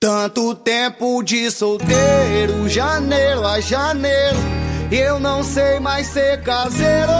Tanto tempo de solteiro, janeiro a janeiro, eu não sei mais ser caseiro.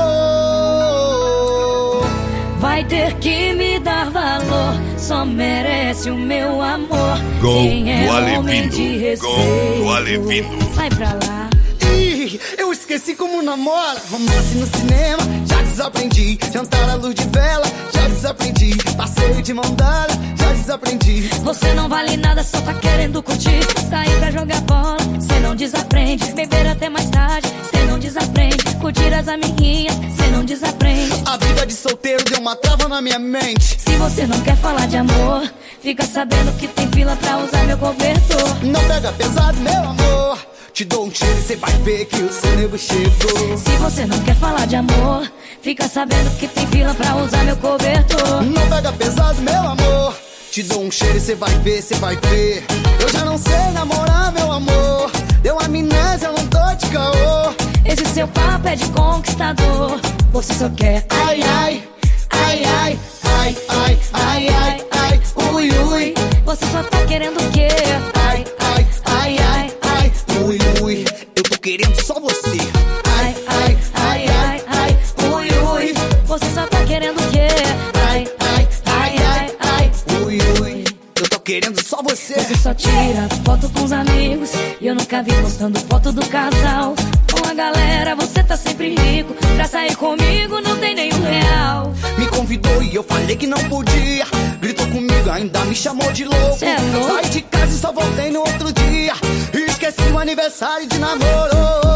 Vai ter que me dar valor, só merece o meu amor. Gol Quem é do homem de Alevindo, respeito, gol do Alevindo. sai pra lá. Ih, eu esqueci como namora, romance no cinema, já desaprendi. Jantar à luz de vela, já desaprendi. Passeio de mão dada, já desaprendi. Você não vale nada, só tá querendo curtir. Sair pra jogar bola, cê não desaprende. Beber até mais tarde, cê não desaprende. Curtir as amiguinhas, cê não desaprende. A vida de solteiro deu uma trava na minha mente. Se você não quer falar de amor, fica sabendo que tem fila pra usar meu cobertor. Não pega pesado, meu amor, te dou um cheiro e cê vai ver que o seu nego chegou. Se você não quer falar de amor, fica sabendo que tem fila pra usar meu cobertor. Não pega pesado, meu amor, te dou um cheiro e cê vai ver, cê vai ver. Eu já não sei namorar, meu amor, deu amnésia, eu não tô de caô. Esse seu papo é de conquistador, você só quer Ai, ai, ai, ai, ai, ai, ai, ai, ai, ui, ui. Você só tá querendo o quê? Ai, ai, ai, ai, ai, ui, ui. Eu tô querendo só você. Ai, ai, ai, ai, ai, ui, ui. Você só tá querendo o quê? Ai, ai, ai, ai, ai, ui, ui. Eu tô querendo só você. Você só tira foto com os amigos e eu nunca vi postando foto do casal. Com a galera você tá sempre rico, pra sair comigo não tem nenhum real. Me convidou e eu falei que não podia. Gritou comigo, ainda me chamou de louco. Cê é louco? Saí de casa e só voltei no outro dia. Esqueci o aniversário de namoro.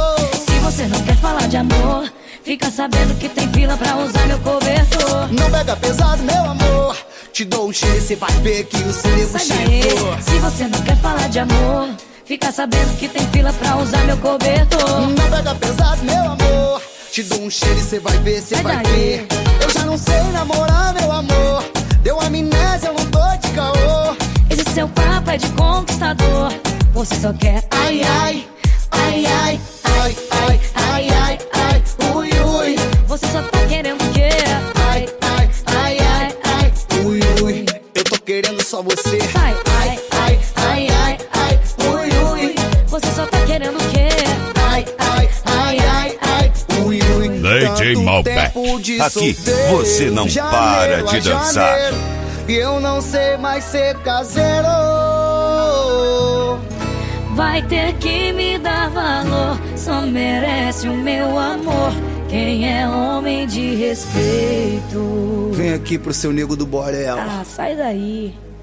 Se você não quer falar de amor, fica sabendo que tem fila pra usar meu cobertor. Não pega pesado, meu amor, te dou um cheiro e cê vai ver que o seu nego Sai daí. chegou. Se você não quer falar de amor, fica sabendo que tem fila pra usar meu cobertor. Não pega pesado, meu amor, te dou um cheiro e cê vai ver, cê Sai vai daí. ver. Eu já não sei namorar, meu amor, deu amnésia, eu não tô de caô. Esse seu papo é de conquistador, você só quer Ai, ai, ai, ai, ai, ai, ai, ai, ai, ui, ui. Você só tá querendo o quê? Ai, ai, ai, ai, ai, ui, ui. Eu tô querendo só você. Sai. Ai, ai, ai, ai, ai, ui, ui. Você só tá querendo o quê? Ai, ai, ai, ai, ai, ui, ui. DJ Tanto Malbec. tempo de Aqui solteiro, você não janeiro para de a dançar. janeiro, e eu não sei mais ser caseiro. Vai ter que me dar valor, só merece o meu amor. Quem é homem de respeito? Vem aqui pro seu nego do Borel. Ah, sai daí.